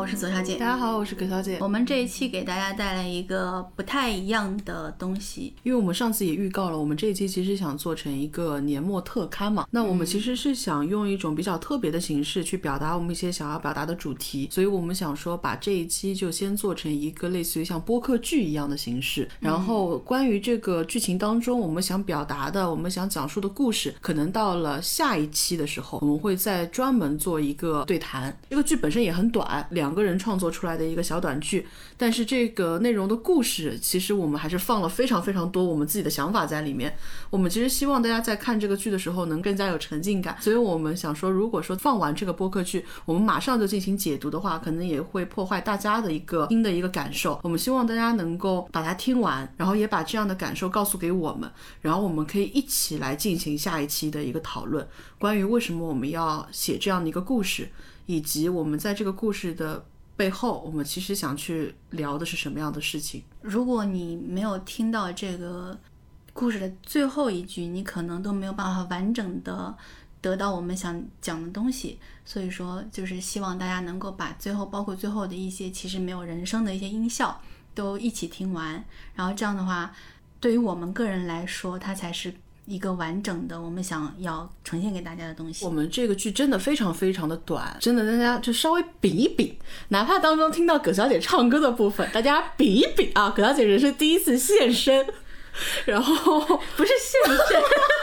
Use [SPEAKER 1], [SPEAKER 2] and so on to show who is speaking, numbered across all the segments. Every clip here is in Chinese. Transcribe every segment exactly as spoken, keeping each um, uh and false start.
[SPEAKER 1] 我是左小姐。
[SPEAKER 2] 大家好，我是葛小姐。
[SPEAKER 1] 我们这一期给大家带来一个不太一样的东西，
[SPEAKER 2] 因为我们上次也预告了，我们这一期其实想做成一个年末特刊嘛，那我们其实是想用一种比较特别的形式去表达我们一些想要表达的主题，所以我们想说把这一期就先做成一个类似于像播客剧一样的形式，然后关于这个剧情当中我们想表达的我们想讲述的故事，可能到了下一期的时候我们会再专门做一个对谈。这个剧本身也很短，两个人创作出来的一个小短剧，但是这个内容的故事其实我们还是放了非常非常多我们自己的想法在里面。我们其实希望大家在看这个剧的时候能更加有沉浸感，所以我们想说如果说放完这个播客剧我们马上就进行解读的话，可能也会破坏大家的一个听的一个感受。我们希望大家能够把它听完，然后也把这样的感受告诉给我们，然后我们可以一起来进行下一期的一个讨论，关于为什么我们要写这样的一个故事，以及我们在这个故事的背后我们其实想去聊的是什么样的事情。
[SPEAKER 1] 如果你没有听到这个故事的最后一句，你可能都没有办法完整的得到我们想讲的东西，所以说就是希望大家能够把最后包括最后的一些其实没有人声的一些音效都一起听完，然后这样的话对于我们个人来说它才是一个完整的我们想要呈现给大家的东西。
[SPEAKER 2] 我们这个剧真的非常非常的短，真的大家就稍微比一比，哪怕当中听到葛小姐唱歌的部分大家比一比啊，葛小姐人是第一次现身，然后
[SPEAKER 1] 不是现身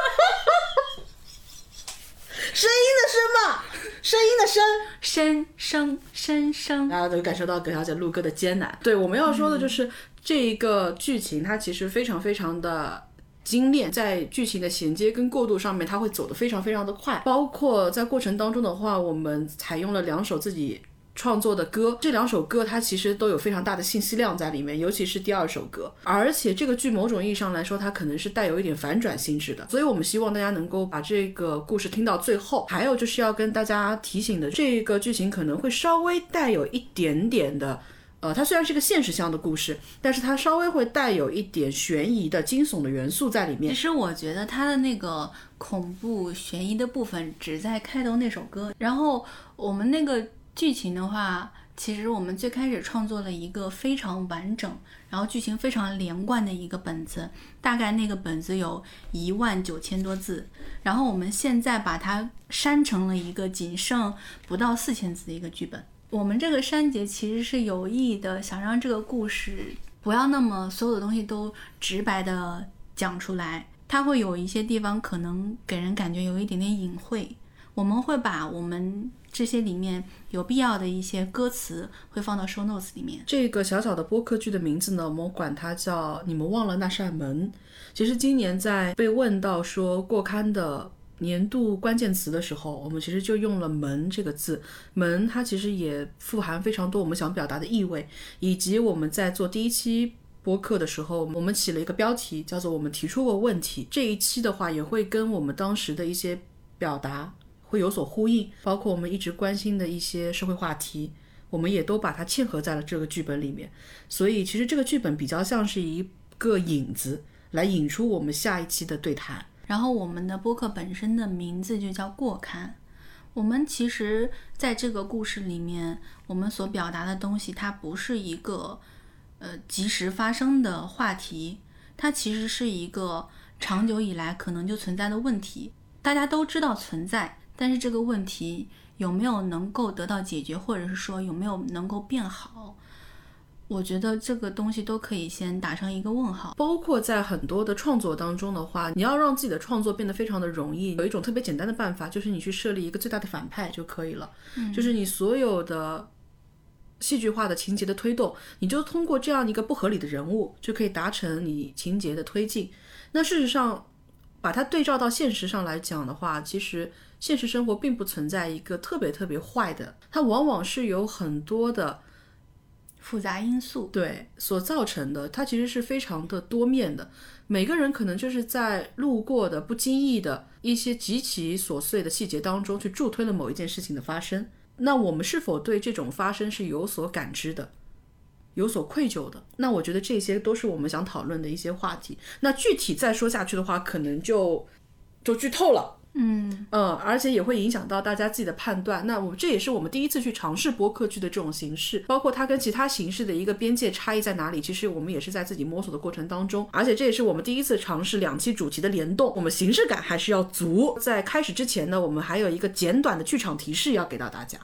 [SPEAKER 2] 声音的声嘛，声音的声，
[SPEAKER 1] 声声声声，
[SPEAKER 2] 大家都感受到葛小姐录歌的艰难。对，我们要说的就是、嗯、这个剧情它其实非常非常的精炼，在剧情的衔接跟过渡上面它会走得非常非常的快，包括在过程当中的话我们采用了两首自己创作的歌，这两首歌它其实都有非常大的信息量在里面，尤其是第二首歌，而且这个剧某种意义上来说它可能是带有一点反转性质的，所以我们希望大家能够把这个故事听到最后。还有就是要跟大家提醒的，这个剧情可能会稍微带有一点点的呃，它虽然是个现实向的故事，但是它稍微会带有一点悬疑的惊悚的元素在里面。
[SPEAKER 1] 其实我觉得它的那个恐怖悬疑的部分只在开头那首歌，然后我们那个剧情的话，其实我们最开始创作了一个非常完整然后剧情非常连贯的一个本子，大概那个本子有一万九千多字，然后我们现在把它删成了一个仅剩不到四千字的一个剧本。我们这个删节其实是有意的，想让这个故事不要那么所有的东西都直白的讲出来，它会有一些地方可能给人感觉有一点点隐晦，我们会把我们这些里面有必要的一些歌词会放到 show notes 里面。
[SPEAKER 2] 这个小小的播客剧的名字呢，我们管它叫你们忘了那扇门。其实今年在被问到说过刊的年度关键词的时候，我们其实就用了门这个字。门它其实也富含非常多我们想表达的意味，以及我们在做第一期播客的时候我们起了一个标题叫做我们提出过问题，这一期的话也会跟我们当时的一些表达会有所呼应，包括我们一直关心的一些社会话题我们也都把它嵌合在了这个剧本里面。所以其实这个剧本比较像是一个引子来引出我们下一期的对谈。
[SPEAKER 1] 然后我们的播客本身的名字就叫过刊，我们其实在这个故事里面我们所表达的东西它不是一个呃即时发生的话题，它其实是一个长久以来可能就存在的问题，大家都知道存在，但是这个问题有没有能够得到解决，或者是说有没有能够变好，我觉得这个东西都可以先打上一个问号。
[SPEAKER 2] 包括在很多的创作当中的话，你要让自己的创作变得非常的容易，有一种特别简单的办法，就是你去设立一个最大的反派就可以了、嗯、就是你所有的戏剧化的情节的推动，你就通过这样一个不合理的人物就可以达成你情节的推进。那事实上把它对照到现实上来讲的话，其实现实生活并不存在一个特别特别坏的，它往往是有很多的
[SPEAKER 1] 复杂因素
[SPEAKER 2] 对所造成的，它其实是非常的多面的。每个人可能就是在路过的不经意的一些极其琐碎的细节当中去助推了某一件事情的发生，那我们是否对这种发生是有所感知的，有所愧疚的，那我觉得这些都是我们想讨论的一些话题。那具体再说下去的话可能就就剧透了，
[SPEAKER 1] 嗯
[SPEAKER 2] 呃，而且也会影响到大家自己的判断。那我这也是我们第一次去尝试播客剧的这种形式，包括它跟其他形式的一个边界差异在哪里，其实我们也是在自己摸索的过程当中。而且这也是我们第一次尝试两期主题的联动，我们形式感还是要足。在开始之前呢，我们还有一个简短的剧场提示要给到大家。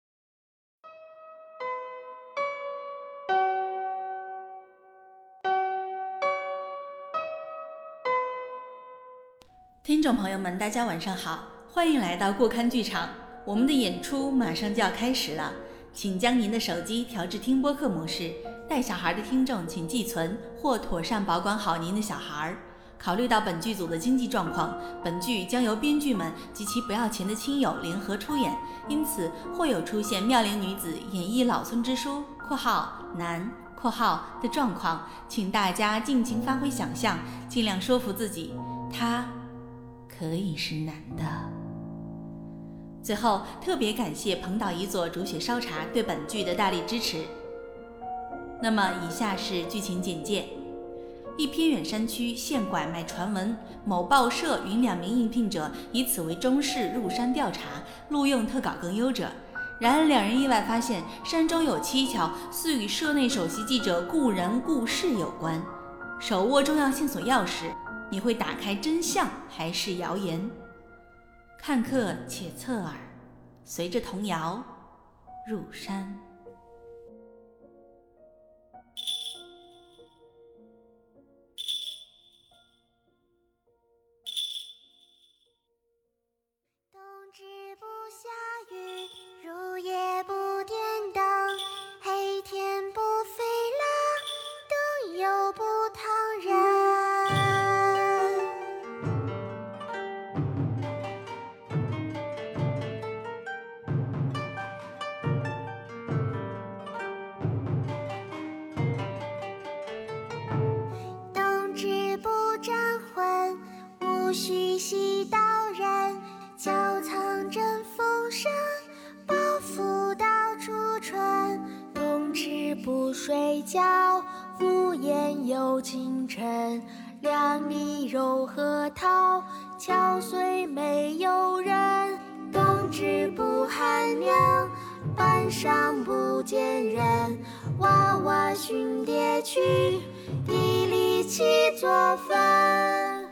[SPEAKER 3] 听众朋友们，大家晚上好，欢迎来到过刊剧场。我们的演出马上就要开始了，请将您的手机调至听播客模式。带小孩的听众请寄存或妥善保管好您的小孩。考虑到本剧组的经济状况，本剧将由编剧们及其不要钱的亲友联合出演，因此会有出现妙龄女子演绎老村之书（括号男）括号的状况，请大家尽情发挥想象，尽量说服自己，他可以是男的。最后，特别感谢彭岛一座煮雪烧茶对本剧的大力支持。那么，以下是剧情简介：一偏远山区现拐卖传闻，某报社允两名应聘者以此为中事入山调查，录用特稿更优者。然而，两人意外发现山中有蹊跷，似与社内首席记者故人故事有关。手握重要线索钥匙，你会打开真相还是谣言？看客且侧耳，随着童谣入山。
[SPEAKER 4] 冬至不下雨，入夜不点灯，黑天不飞狼，灯又不烫人。冬至不沾魂，无须洗刀刃，窖藏真丰盛，抱负到初春。冬至不睡觉，敷衍有清晨，两粒肉核桃，敲碎没有人。冬至不寒凉，板上不见人，娃娃寻蝶去，地里起作坟。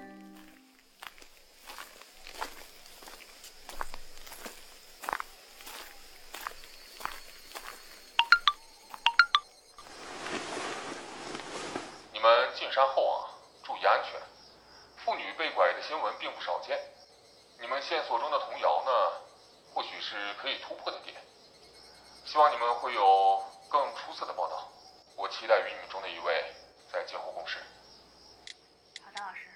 [SPEAKER 5] 你们进山后啊，注意安全。妇女被拐的新闻并不少见，你们线索中的童谣呢，或许是可以突破的点。希望你们会有更出色的报道。我期待与你们中的一位在今后共事。
[SPEAKER 1] 好的，老师。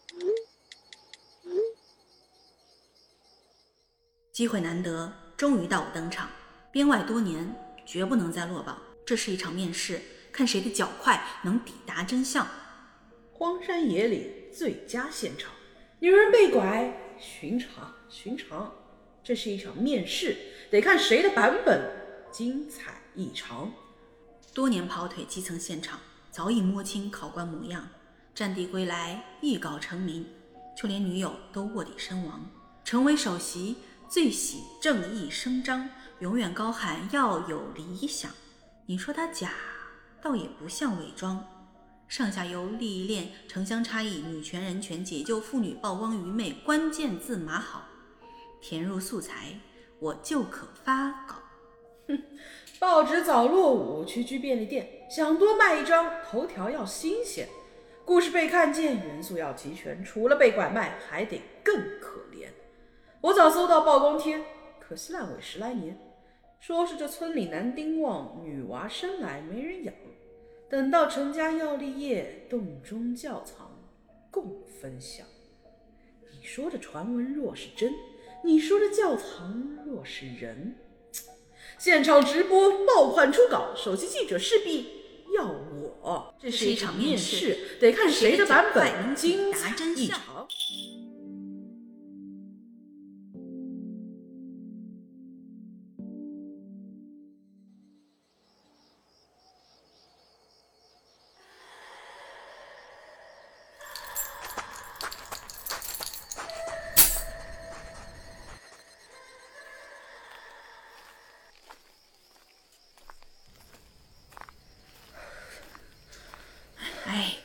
[SPEAKER 3] 机会难得，终于到我登场。编外多年，绝不能再落榜。这是一场面试，看谁的脚快能抵达真相。
[SPEAKER 2] 荒山野岭最佳现场，女人被拐，寻常寻常。这是一场面试，得看谁的版本精彩异常。
[SPEAKER 3] 多年跑腿基层现场，早已摸清考官模样。战地归来，艺稿成名，就连女友都卧底身亡。成为首席，最喜正义声张，永远高喊要有理想。你说他假，倒也不像伪装。上下游利益链城乡差异，女权人权解救妇女曝光愚昧，关键字码好，填入素材，我就可发稿。
[SPEAKER 2] 哼，报纸早落伍，区区便利店，想多卖一张，头条要新鲜，故事被看见，元素要齐全，除了被拐卖，还得更可怜。我早搜到曝光贴，可惜烂尾十来年，说是这村里男丁旺，女娃生来没人养，等到成家要立业，洞中窖藏共分享。你说这传闻若是真，你说这窖藏若是人，现场直播爆款初稿，首席记者势必要我。
[SPEAKER 3] 这是一场面试，
[SPEAKER 2] 得看谁的版本精彩异常。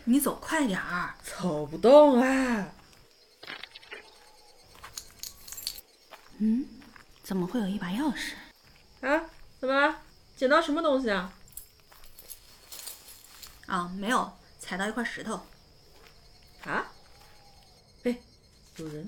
[SPEAKER 1] 你走快点儿。
[SPEAKER 2] 走不动啊。
[SPEAKER 1] 嗯，怎么会有一把钥匙？
[SPEAKER 2] 啊，怎么了？捡到什么东西啊？
[SPEAKER 1] 啊，没有，踩到一块石头。
[SPEAKER 2] 啊？哎，有人。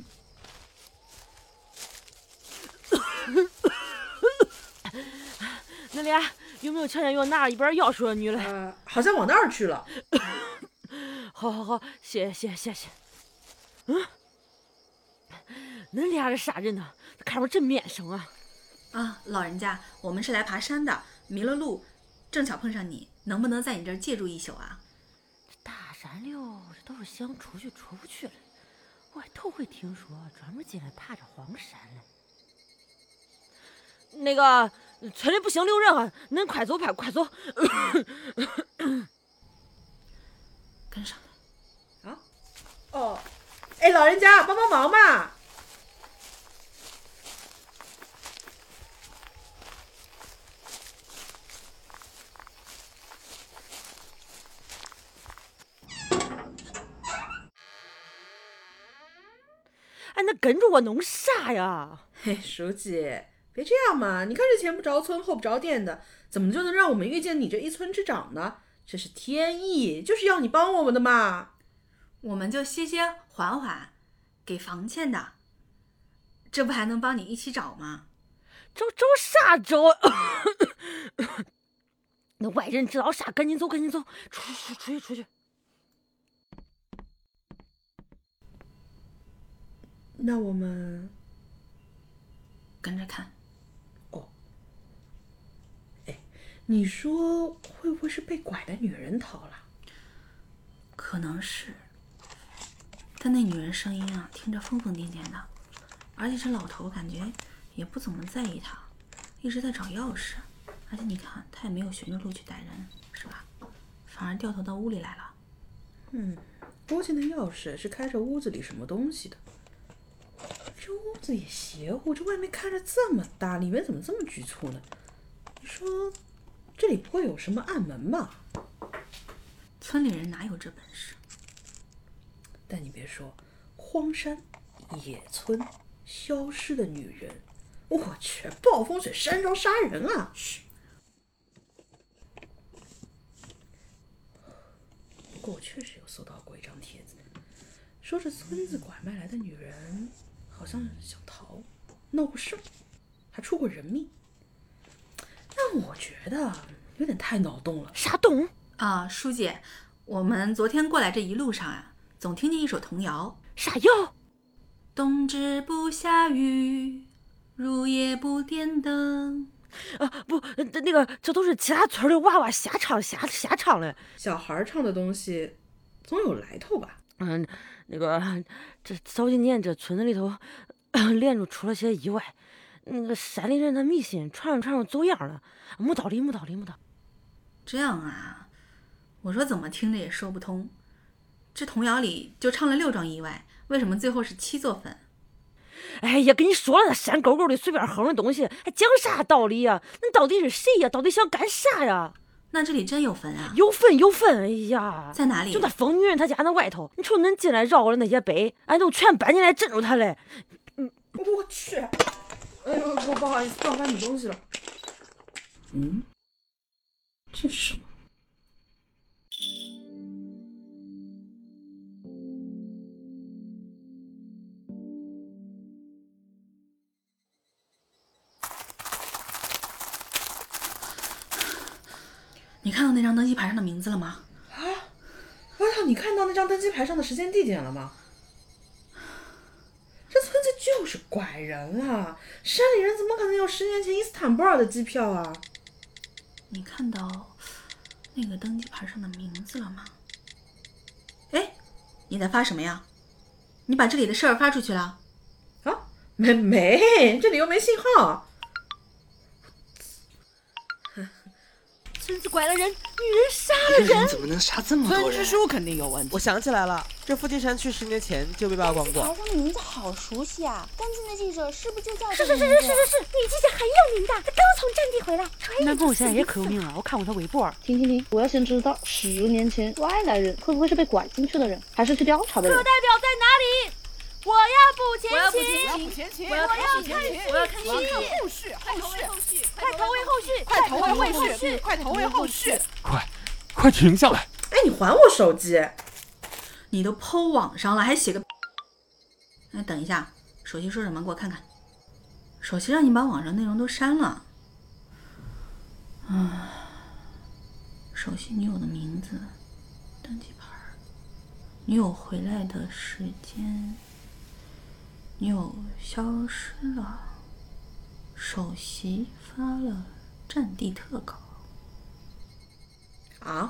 [SPEAKER 6] 那俩有没有瞧见有拿着一本钥匙的女的？
[SPEAKER 2] 呃，好像往那儿去了。
[SPEAKER 6] 好好好，谢谢谢谢。嗯，恁俩是啥人呢？看着真面生啊！
[SPEAKER 1] 啊，老人家，我们是来爬山的，迷了路，正巧碰上你，能不能在你这儿借住一宿啊？
[SPEAKER 6] 这大山溜，这都是想出去出不去了。我还头回听说专门进来爬这荒山嘞。那个村里不行留人啊，恁快走快快走。
[SPEAKER 1] 跟上
[SPEAKER 2] 来。啊？哦，哎，老人家，帮帮忙嘛！
[SPEAKER 6] 哎，那跟着我弄啥呀？
[SPEAKER 2] 嘿，书记，别这样嘛！你看这前不着村后不着店的，怎么就能让我们遇见你这一村之长呢？这是天意，就是要你帮我们的嘛。
[SPEAKER 1] 我们就歇歇缓缓，给房钱的，这不还能帮你一起找吗？
[SPEAKER 6] 找找啥找？那外人知道啥？赶紧走，赶紧走，出去出去出去！
[SPEAKER 2] 那我们
[SPEAKER 1] 跟着看。
[SPEAKER 2] 哦，哎，你说会不会是被拐的女人逃了？
[SPEAKER 1] 可能是，但那女人声音啊，听着疯疯癫癫的，而且这老头感觉也不怎么在意她，一直在找钥匙，而且你看他也没有循着路去逮人，是吧？反而掉头到屋里来了。
[SPEAKER 2] 嗯，估计那钥匙是开着屋子里什么东西的。这屋子也邪乎，这外面看着这么大，里面怎么这么局促呢？你说这里不会有什么暗门吧？
[SPEAKER 1] 村里人哪有这本事？
[SPEAKER 2] 但你别说，荒山野村消失的女人，我去，暴风雪山庄杀人啊！嘘。不过我确实有搜到过一张帖子，说这村子拐卖来的女人好像想逃，闹过事，还出过人命。但我觉得有点太脑洞了。
[SPEAKER 6] 啥洞
[SPEAKER 1] 啊，书记，我们昨天过来这一路上啊，总听见一首童谣。
[SPEAKER 6] 啥谣？
[SPEAKER 1] 冬至不下雨，入夜不点灯。
[SPEAKER 6] 啊不，那个这都是其他村的娃娃瞎唱瞎瞎唱的。
[SPEAKER 2] 小孩唱的东西总有来头吧？
[SPEAKER 6] 嗯，那个这早几年这村子里头连着出了些意外，那个山里人的迷信传上传上走样了，没道理没道理没道理。
[SPEAKER 1] 这样啊，我说怎么听着也说不通。这童谣里就唱了六桩意外，为什么最后是七座坟？
[SPEAKER 6] 哎呀，跟你说了，山沟沟里随便哼的东西，还讲啥道理呀？那到底是谁呀？到底想干啥呀？
[SPEAKER 1] 那这里真有坟啊？
[SPEAKER 6] 有坟有坟，哎呀，
[SPEAKER 1] 在哪里？
[SPEAKER 6] 就那疯女人她家那外头。你瞅恁进来绕过的那些碑，俺都全搬进来镇住她嘞。
[SPEAKER 2] 嗯，我去，哎呦，不不好意思，撞翻你东西了。嗯，这是什么？
[SPEAKER 1] 你看到那张登记牌上的名字了吗？
[SPEAKER 2] 啊！我操！你看到那张登记牌上的时间地点了吗？这村子就是拐人啊！山里人怎么可能有十年前伊斯坦布尔的机票啊？
[SPEAKER 1] 你看到那个登记牌上的名字了吗？哎，你在发什么呀？你把这里的事儿发出去了？
[SPEAKER 2] 啊，没没，这里又没信号。
[SPEAKER 6] 村子拐了人， 女人杀了人，
[SPEAKER 7] 人怎么能杀这么多人？
[SPEAKER 2] 村支书肯定有问题。
[SPEAKER 8] 我想起来了，这附近山区十年前就被曝光过。
[SPEAKER 9] 台上的名字好熟悉啊！跟进的记者是不是就叫
[SPEAKER 10] 是是是是是是是，女记者很有名的，她刚从战地回来。
[SPEAKER 6] 男朋友现在也可有名了，我看过他微博。
[SPEAKER 9] 停停停！我要先知道十年前外来人会不会是被拐进去的人，还是去调查的人？
[SPEAKER 10] 课代表在哪里？我要步前
[SPEAKER 2] 勤，
[SPEAKER 10] 我要看戏，
[SPEAKER 2] 我要看戏，
[SPEAKER 10] 我要看戏，
[SPEAKER 2] 后续，后续，
[SPEAKER 10] 快投喂后续，
[SPEAKER 2] 快投喂
[SPEAKER 10] 后
[SPEAKER 2] 续，快投喂后续，
[SPEAKER 5] 快，快停下来！
[SPEAKER 2] 哎，你还我手机！
[SPEAKER 3] 你都 po 网上了，还写个……哎，等一下，手机说什么？给我看看。手机让你把网上内容都删了。啊，熟悉女友的名字，登记牌，女友回来的时间，女友消失了，首席发了战地特稿。
[SPEAKER 2] 啊？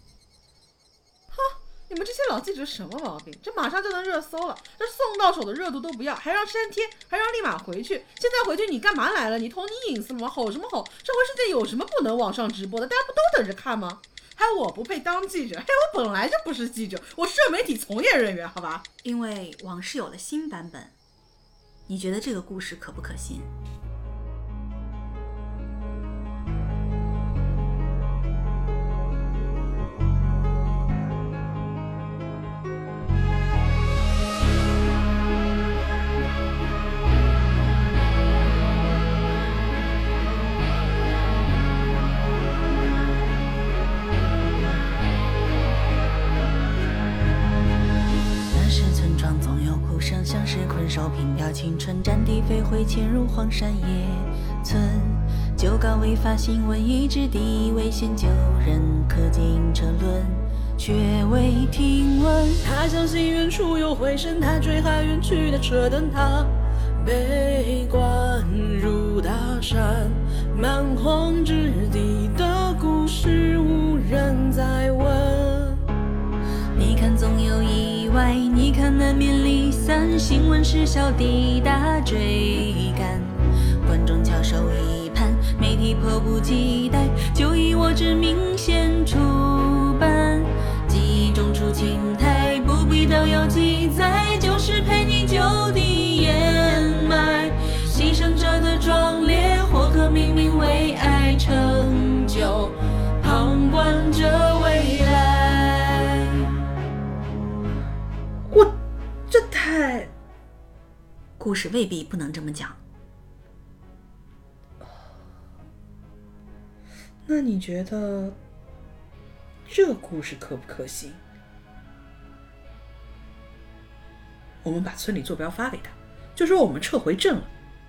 [SPEAKER 2] 你们这些老记者什么毛病？这马上就能热搜了，这送到手的热度都不要，还让删帖，还让立马回去。现在回去你干嘛来了？你图你隐私吗？吼什么吼？社会世界有什么不能网上直播的？大家不都等着看吗？还我不配当记者？嘿，我本来就不是记者，我是媒体从业人员，好吧？
[SPEAKER 3] 因为往事有了新版本，你觉得这个故事可不可信？像是困兽凭吊青春，战地飞回潜入荒山野村，旧岗未发新闻，一直地危险，救人可进车轮，却未听闻。他相信远处有回声，他追害远去的车灯，他被关入大山蛮荒之地的故事，无人在问。你看总有意外，你看难免离散，新闻时效抵达追赶，观众翘首以盼，媒体迫不及待，就以我之名先出版，记忆中出青苔，不必都有记载，就是陪你就地掩埋，牺牲者的壮烈，或可命名为爱，成就旁观者未来。
[SPEAKER 2] 我这太……
[SPEAKER 3] 故事未必不能这么讲。
[SPEAKER 2] 那你觉得这故事可不可行？我们把村里坐标发给他，就说我们撤回镇了。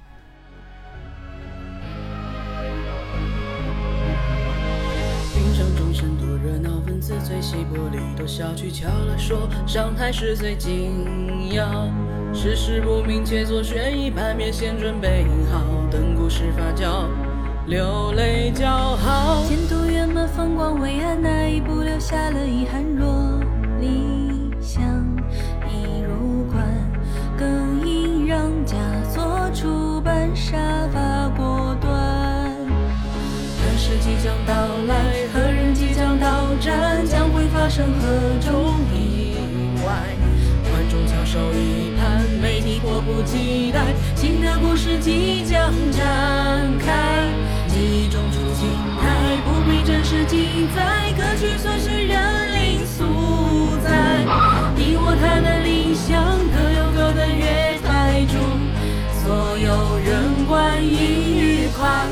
[SPEAKER 3] 云上钟声多热闹，粉丝最稀玻璃都小取巧了，说上台是最紧要，世事不明且做悬疑盘面，先准备好，等故事发酵，流泪叫好。前途圆满风光伟岸，那一步留下了遗憾，若理想已入关，更应让佳作出版，杀伐果断。何时即将到来，何人即将到站，将会发生何种意外，观众翘首以盼，媒体迫不及待，新的故事即将展开，记忆中出青苔，不必真实记载，歌曲随时人灵素材，你我他的理想，各有各的月台，祝所有人观影愉快。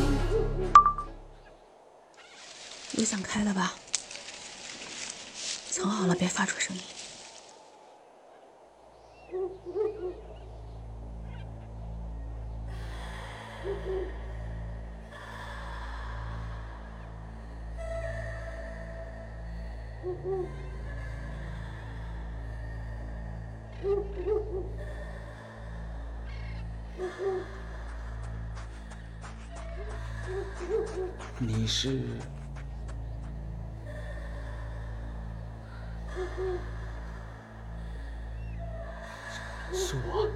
[SPEAKER 3] 又想开了吧？藏好了，别发出声音。
[SPEAKER 7] 你是？是我，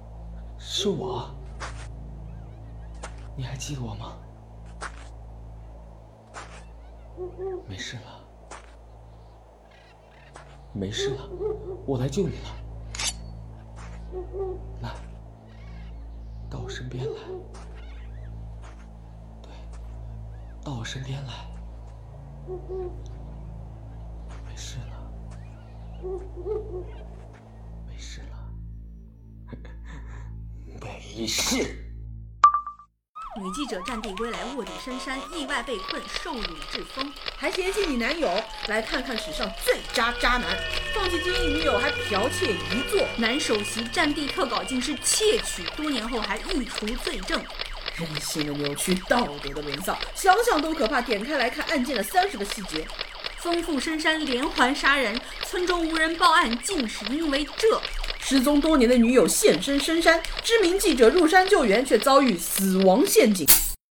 [SPEAKER 7] 是我，你还记得我吗？ 没事了，没事了，我来救你了。来，到我身边来。对，到我身边来。没事了，没事了，没事。
[SPEAKER 3] 女记者战地归来，卧底深山，意外被困，受辱致疯，
[SPEAKER 11] 还嫌弃你男友。来看看史上最渣渣男，放弃经营女友还剽窃遗作。
[SPEAKER 3] 男首席战地特稿竟是窃取，多年后还一除罪证。
[SPEAKER 11] 人性的扭曲，道德的沦丧，想想都可怕。点开来看案件的三十个细节。
[SPEAKER 3] 丰富深山连环杀人，村中无人报案，竟是因为这。
[SPEAKER 11] 失踪多年的女友现身深山，知名记者入山救援，却遭遇死亡陷阱。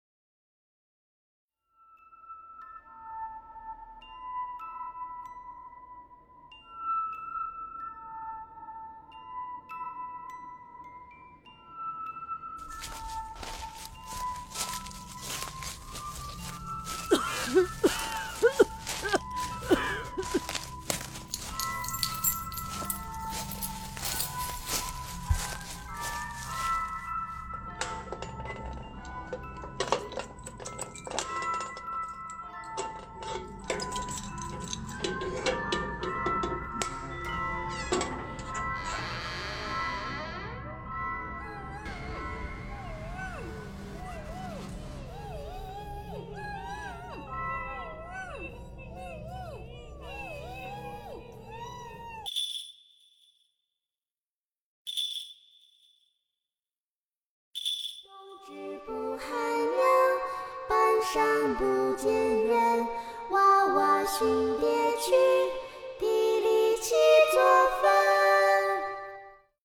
[SPEAKER 4] 不寒凉，半山不见人，娃娃寻蝶去。